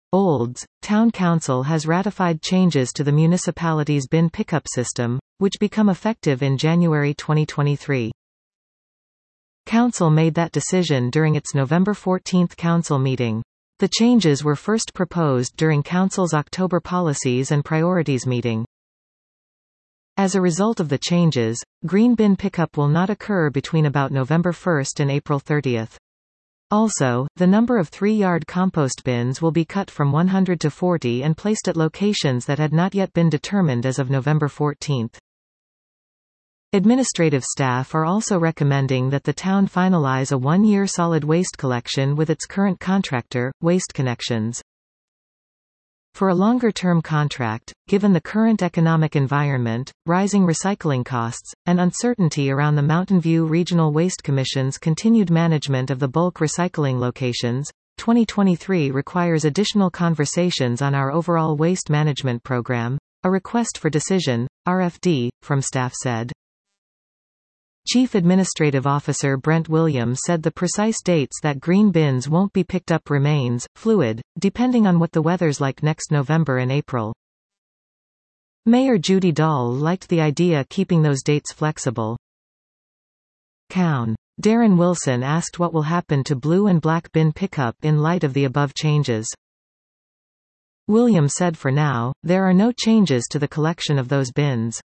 Olds, Town Council has ratified changes to the municipality's bin pickup system, which become effective in January 2023. Council made that decision during its November 14 council meeting. The changes were first proposed during Council's October Policies and Priorities meeting. As a result of the changes, green bin pickup will not occur between about November 1 and April 30. Also, the number of 3-yard compost bins will be cut from 100 to 40 and placed at locations that had not yet been determined as of November 14. Administrative staff are also recommending that the town finalize a 1-year solid waste collection with its current contractor, Waste Connections. For a longer-term contract, given the current economic environment, rising recycling costs, and uncertainty around the Mountain View Regional Waste Commission's continued management of the bulk recycling locations, 2023 requires additional conversations on our overall waste management program. A request for decision, RFD, from staff said. Chief Administrative Officer Brent Williams said the precise dates that green bins won't be picked up remains fluid, depending on what the weather's like next November and April. Mayor Judy Dahl liked the idea keeping those dates flexible. Cown. Darren Wilson asked what will happen to blue and black bin pickup in light of the above changes. Williams said for now, there are no changes to the collection of those bins.